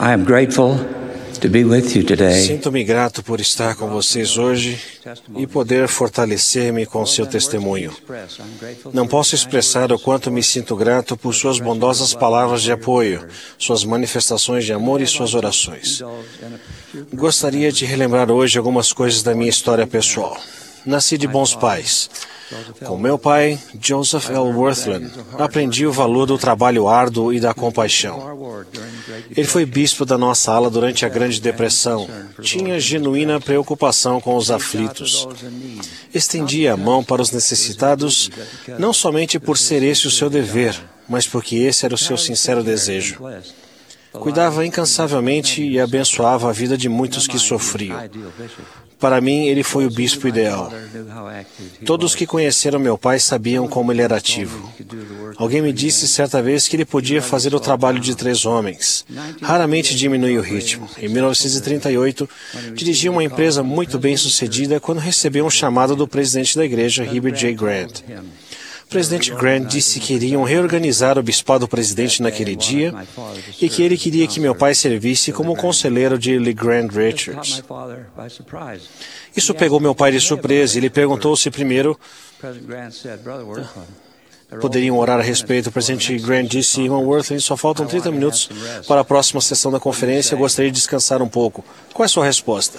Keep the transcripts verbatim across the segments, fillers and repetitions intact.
I am grateful to be with you today. Sinto-me grato por estar com vocês hoje e poder fortalecer-me com seu testemunho. Não posso expressar o quanto me sinto grato por suas bondosas palavras de apoio, suas manifestações de amor e suas orações. Gostaria de relembrar hoje algumas coisas da minha história pessoal. Nasci de bons pais. Com meu pai, Joseph L. Worthland, aprendi o valor do trabalho árduo e da compaixão. Ele foi bispo da nossa ala durante a Grande Depressão. Tinha genuína preocupação com os aflitos. Estendia a mão para os necessitados, não somente por ser esse o seu dever, mas porque esse era o seu sincero desejo. Cuidava incansavelmente e abençoava a vida de muitos que sofriam. Para mim, ele foi o bispo ideal. Todos que conheceram meu pai sabiam como ele era ativo. Alguém me disse certa vez que ele podia fazer o trabalho de três homens. Raramente diminui o ritmo. Em mil novecentos e trinta e oito, dirigia uma empresa muito bem sucedida quando recebeu um chamado do presidente da igreja, Heber J. Grant. O presidente Grant disse que iriam reorganizar o bispado presidente naquele dia e que ele queria que meu pai servisse como conselheiro de Lee Grant Richards. Isso pegou meu pai de surpresa e ele perguntou se primeiro poderiam orar a respeito. O presidente Grant disse: Irmão Worthland, só faltam trinta minutos para a próxima sessão da conferência. Eu gostaria de descansar um pouco. Qual é a sua resposta?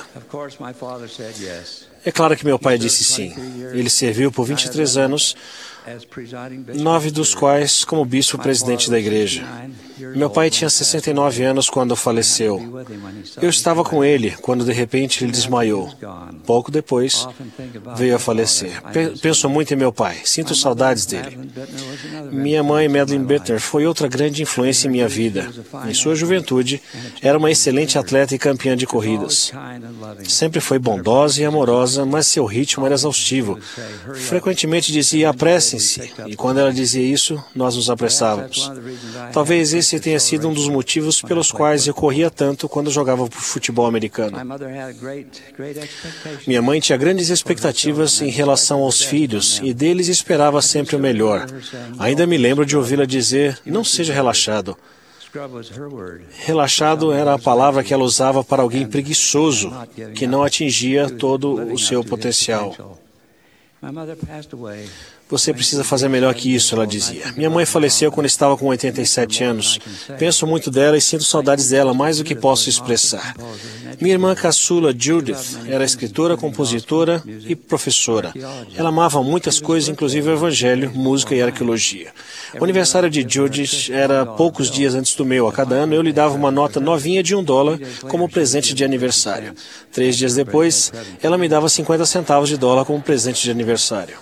É claro que meu pai disse sim. Ele serviu por vinte e três anos, nove dos quais como bispo-presidente da igreja. Meu pai tinha sessenta e nove anos quando faleceu. Eu estava com ele quando de repente ele desmaiou. Pouco depois, veio a falecer. Penso muito em meu pai. Sinto saudades dele. Minha mãe, Madeline Bittner, foi outra grande influência em minha vida. Em sua juventude, era uma excelente atleta e campeã de corridas. Sempre foi bondosa e amorosa, mas seu ritmo era exaustivo. Frequentemente dizia: apressem-se. E quando ela dizia isso, nós nos apressávamos. Talvez esse tenha sido um dos motivos pelos quais eu corria tanto quando jogava futebol americano. Minha mãe tinha grandes expectativas em relação aos filhos e deles esperava sempre o melhor. Ainda me lembro de ouvi-la dizer: não seja relaxado. Relaxado era a palavra que ela usava para alguém preguiçoso, que não atingia todo o seu potencial. Você precisa fazer melhor que isso, ela dizia. Minha mãe faleceu quando estava com oitenta e sete anos. Penso muito dela e sinto saudades dela mais do que posso expressar. Minha irmã caçula, Judith, era escritora, compositora e professora. Ela amava muitas coisas, inclusive o evangelho, música e arqueologia. O aniversário de Judith era poucos dias antes do meu. A cada ano eu lhe dava uma nota novinha de um dólar como presente de aniversário. Três dias depois, ela me dava cinquenta centavos de dólar como presente de aniversário.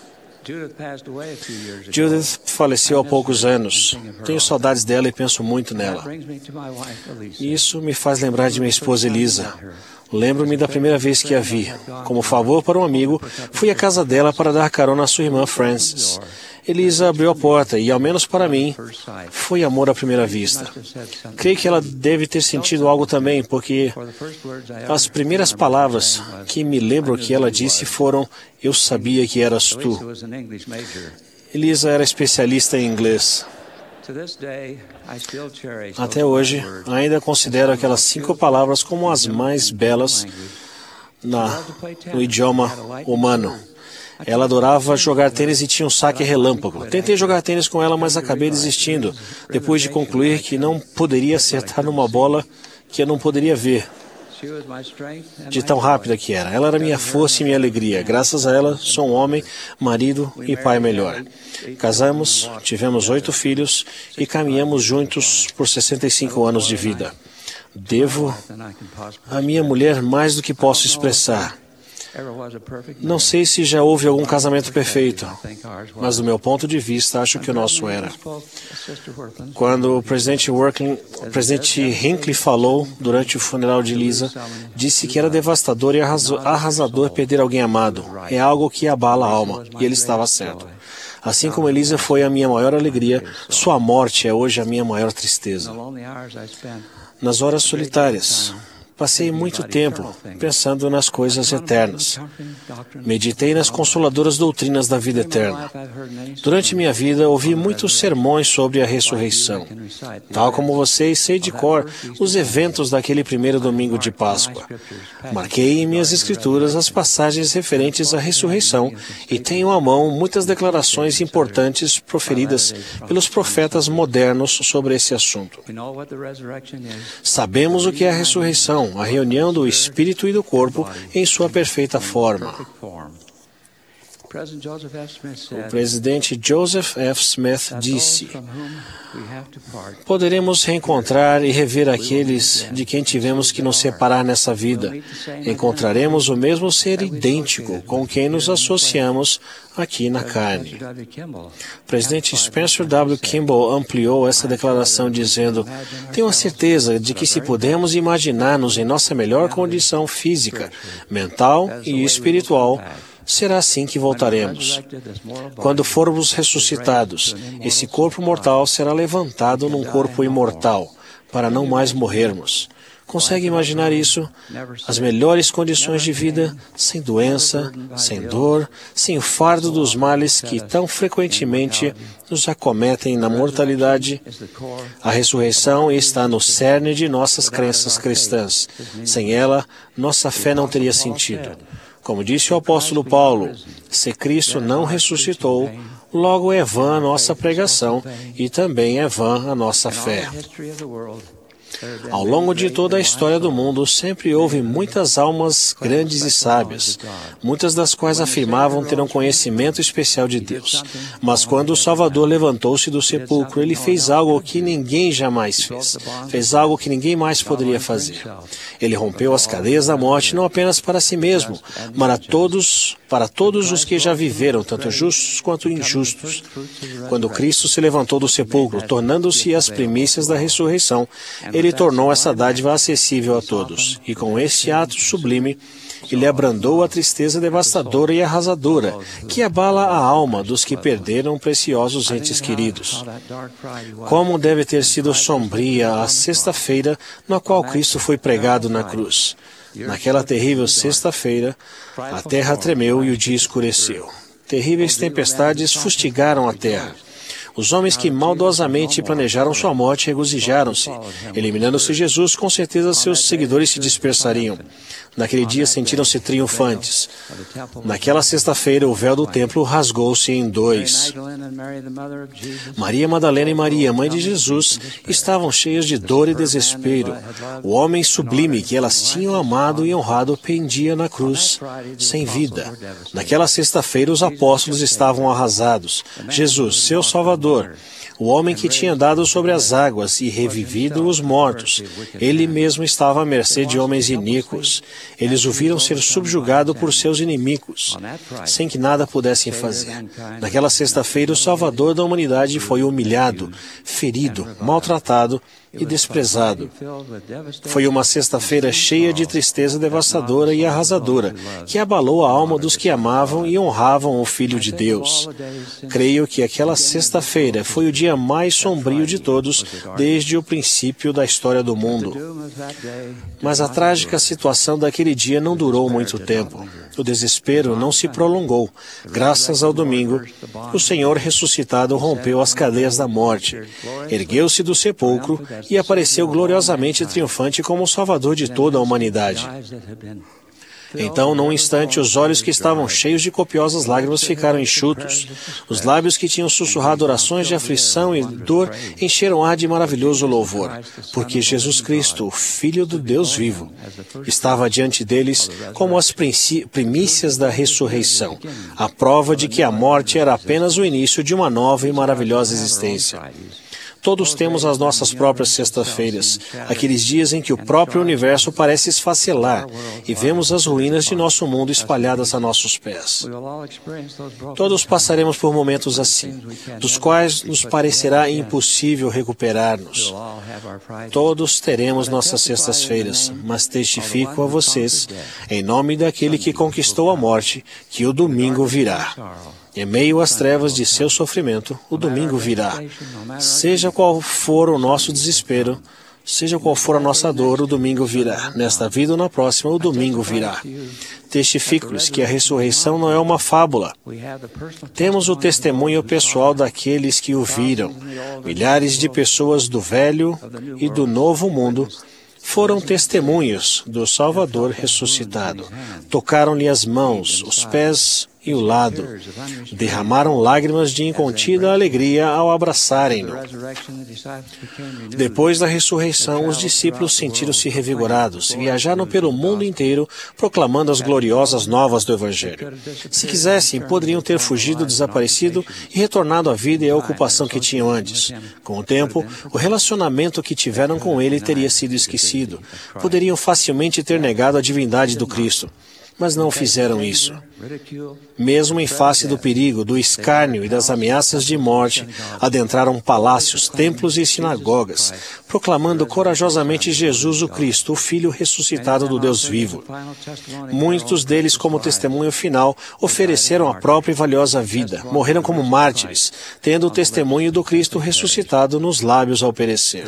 Judith faleceu há poucos anos. Tenho saudades dela e penso muito nela. Isso me faz lembrar de minha esposa Elisa. Lembro-me da primeira vez que a vi. Como favor para um amigo, fui à casa dela para dar carona à sua irmã Frances. Elisa abriu a porta e, ao menos para mim, foi amor à primeira vista. Creio que ela deve ter sentido algo também, porque as primeiras palavras que me lembro que ela disse foram: eu sabia que eras tu. Elisa era especialista em inglês. Até hoje, ainda considero aquelas cinco palavras como as mais belas na, no idioma humano. Ela adorava jogar tênis e tinha um saque relâmpago. Tentei jogar tênis com ela, mas acabei desistindo, depois de concluir que não poderia acertar numa bola que eu não poderia ver, de tão rápida que era. Ela era minha força e minha alegria. Graças a ela, sou um homem, marido e pai melhor. Casamos, tivemos oito filhos e caminhamos juntos por sessenta e cinco anos de vida. Devo à minha mulher mais do que posso expressar. Não sei se já houve algum casamento perfeito, mas do meu ponto de vista, acho que o nosso era. Quando o presidente, Working, o presidente Hinckley falou durante o funeral de Lisa, disse que era devastador e arrasador perder alguém amado. É algo que abala a alma, e ele estava certo. Assim como Elisa foi a minha maior alegria, sua morte é hoje a minha maior tristeza. Nas horas solitárias, Passei muito tempo pensando nas coisas eternas. Meditei nas consoladoras doutrinas da vida eterna. Durante minha vida, ouvi muitos sermões sobre a ressurreição. Tal como vocês, sei de cor os eventos daquele primeiro domingo de Páscoa. Marquei em minhas escrituras as passagens referentes à ressurreição e tenho à mão muitas declarações importantes proferidas pelos profetas modernos sobre esse assunto. Sabemos o que é a ressurreição, a reunião do espírito e do corpo em sua perfeita forma. O presidente Joseph F. Smith disse: poderemos reencontrar e rever aqueles de quem tivemos que nos separar nessa vida. Encontraremos o mesmo ser idêntico com quem nos associamos aqui na carne. O presidente Spencer W. Kimball ampliou essa declaração dizendo: tenho a certeza de que se pudermos imaginar-nos em nossa melhor condição física, mental e espiritual, será assim que voltaremos. Quando formos ressuscitados, esse corpo mortal será levantado num corpo imortal, para não mais morrermos. Consegue imaginar isso? As melhores condições de vida, sem doença, sem dor, sem o fardo dos males que tão frequentemente nos acometem na mortalidade. A ressurreição está no cerne de nossas crenças cristãs. Sem ela, nossa fé não teria sentido. Como disse o apóstolo Paulo, se Cristo não ressuscitou, logo é vã a nossa pregação e também é vã a nossa fé. Ao longo de toda a história do mundo, sempre houve muitas almas grandes e sábias, muitas das quais afirmavam ter um conhecimento especial de Deus. Mas quando o Salvador levantou-se do sepulcro, ele fez algo que ninguém jamais fez. Fez algo que ninguém mais poderia fazer. Ele rompeu as cadeias da morte não apenas para si mesmo, mas para todos, para todos os que já viveram, tanto justos quanto injustos. Quando Cristo se levantou do sepulcro, tornando-se as primícias da ressurreição, ele tornou essa dádiva acessível a todos, e com este ato sublime, ele abrandou a tristeza devastadora e arrasadora, que abala a alma dos que perderam preciosos entes queridos. Como deve ter sido sombria a sexta-feira na qual Cristo foi pregado na cruz. Naquela terrível sexta-feira, a terra tremeu e o dia escureceu. Terríveis tempestades fustigaram a terra. Os homens que maldosamente planejaram sua morte regozijaram-se. Eliminando-se Jesus, com certeza seus seguidores se dispersariam. Naquele dia sentiram-se triunfantes. Naquela sexta-feira, o véu do templo rasgou-se em dois. Maria Madalena e Maria, mãe de Jesus, estavam cheias de dor e desespero. O homem sublime que elas tinham amado e honrado pendia na cruz, sem vida. Naquela sexta-feira, os apóstolos estavam arrasados. Jesus, seu Salvador, o homem que tinha andado sobre as águas e revivido os mortos, ele mesmo estava à mercê de homens iníquos. Eles o viram ser subjugado por seus inimigos, sem que nada pudessem fazer. Naquela sexta-feira, o Salvador da humanidade foi humilhado, ferido, maltratado e desprezado. Foi uma sexta-feira cheia de tristeza devastadora e arrasadora, que abalou a alma dos que amavam e honravam o Filho de Deus. Creio que aquela sexta-feira foi o dia mais sombrio de todos desde o princípio da história do mundo. Mas a trágica situação daquele dia não durou muito tempo. O desespero não se prolongou. Graças ao domingo, o Senhor ressuscitado rompeu as cadeias da morte, ergueu-se do sepulcro e apareceu gloriosamente triunfante como o Salvador de toda a humanidade. Então, num instante, os olhos que estavam cheios de copiosas lágrimas ficaram enxutos. Os lábios que tinham sussurrado orações de aflição e dor encheram ar de maravilhoso louvor, porque Jesus Cristo, o Filho do Deus vivo, estava diante deles como as primícias da ressurreição, a prova de que a morte era apenas o início de uma nova e maravilhosa existência. Todos temos as nossas próprias sextas-feiras, aqueles dias em que o próprio universo parece esfacelar e vemos as ruínas de nosso mundo espalhadas a nossos pés. Todos passaremos por momentos assim, dos quais nos parecerá impossível recuperar-nos. Todos teremos nossas sextas-feiras, mas testifico a vocês, em nome daquele que conquistou a morte, que o domingo virá. Em meio às trevas de seu sofrimento, o domingo virá. Seja qual for o nosso desespero, Seja qual for a nossa dor, o domingo virá. Nesta vida ou na próxima, o domingo virá. Testifico-lhes que a ressurreição não é uma fábula. Temos o testemunho pessoal daqueles que o viram. Milhares de pessoas do velho e do novo mundo foram testemunhos do Salvador ressuscitado. Tocaram-lhe as mãos, os pés e o lado. Derramaram lágrimas de incontida alegria ao abraçarem-no. Depois da ressurreição, os discípulos sentiram-se revigorados e viajaram pelo mundo inteiro proclamando as gloriosas novas do Evangelho. Se quisessem, poderiam ter fugido, desaparecido e retornado à vida e à ocupação que tinham antes. Com o tempo, o relacionamento que tiveram com ele teria sido esquecido. Poderiam facilmente ter negado a divindade do Cristo. Mas não fizeram isso. Mesmo em face do perigo, do escárnio e das ameaças de morte, adentraram palácios, templos e sinagogas, proclamando corajosamente Jesus o Cristo, o Filho ressuscitado do Deus vivo. Muitos deles, como testemunho final, ofereceram a própria e valiosa vida, morreram como mártires, tendo o testemunho do Cristo ressuscitado nos lábios ao perecer.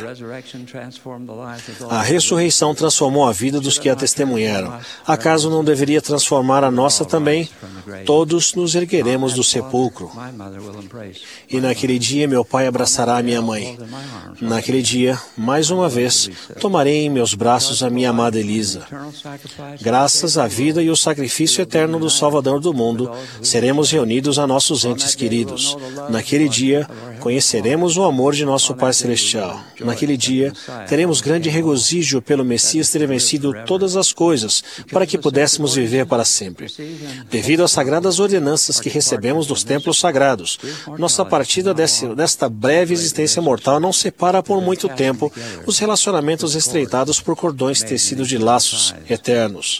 A ressurreição transformou a vida dos que a testemunharam. Acaso não deveria transformar a nossa também? Todos nos ergueremos do sepulcro. E naquele dia meu pai abraçará a minha mãe. Naquele dia, mais uma vez, tomarei em meus braços a minha amada Elisa. Graças à vida e ao sacrifício eterno do Salvador do mundo, seremos reunidos a nossos entes queridos. Naquele dia, conheceremos o amor de nosso Pai Celestial. Naquele dia, teremos grande regozijo pelo Messias ter vencido todas as coisas, para que pudéssemos viver para sempre. Devido às sagradas ordenanças que recebemos dos templos sagrados, nossa partida desse, desta breve existência mortal não separa por muito tempo os relacionamentos estreitados por cordões tecidos de laços eternos.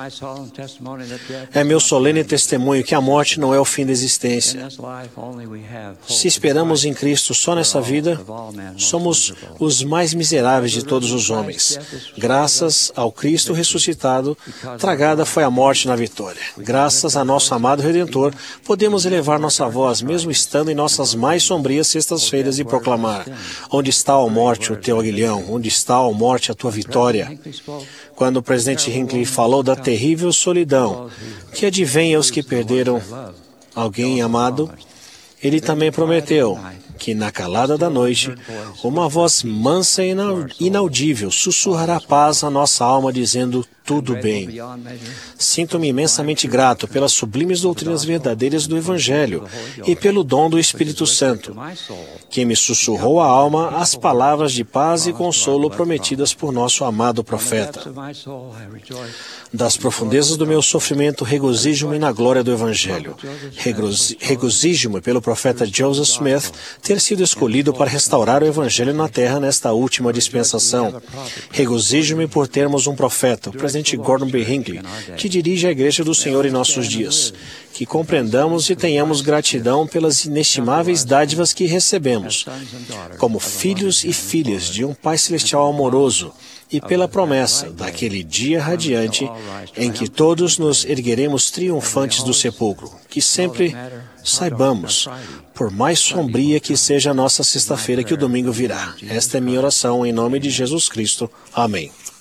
É meu solene testemunho que a morte não é o fim da existência. Se esperamos em Cristo só nessa vida, somos os mais miseráveis de todos os homens. Graças ao Cristo ressuscitado, tragada foi a morte na vitória. Graças a nosso amado Redentor, podemos elevar nossa voz, mesmo estando em nossas mais sombrias sextas-feiras, e proclamar: onde está, ó morte, o teu aguilhão? Onde está, ó morte, a tua vitória? Quando o presidente Hinckley falou da terrível solidão que advém aos que perderam alguém amado, ele também prometeu que na calada da noite, uma voz mansa e inaudível sussurrará paz à nossa alma, dizendo: tudo bem. Sinto-me imensamente grato pelas sublimes doutrinas verdadeiras do Evangelho e pelo dom do Espírito Santo, que me sussurrou à alma as palavras de paz e consolo prometidas por nosso amado profeta. Das profundezas do meu sofrimento, regozijo-me na glória do Evangelho. Regozijo-me pelo profeta Joseph Smith ter sido escolhido para restaurar o Evangelho na terra nesta última dispensação. Regozijo-me por termos um profeta, o presidente Gordon B. Hinckley, que dirige a Igreja do Senhor em nossos dias. Que compreendamos e tenhamos gratidão pelas inestimáveis dádivas que recebemos, como filhos e filhas de um Pai Celestial amoroso, e pela promessa daquele dia radiante em que todos nos ergueremos triunfantes do sepulcro. Que sempre saibamos, por mais sombria que seja a nossa sexta-feira, que o domingo virá. Esta é minha oração em nome de Jesus Cristo. Amém.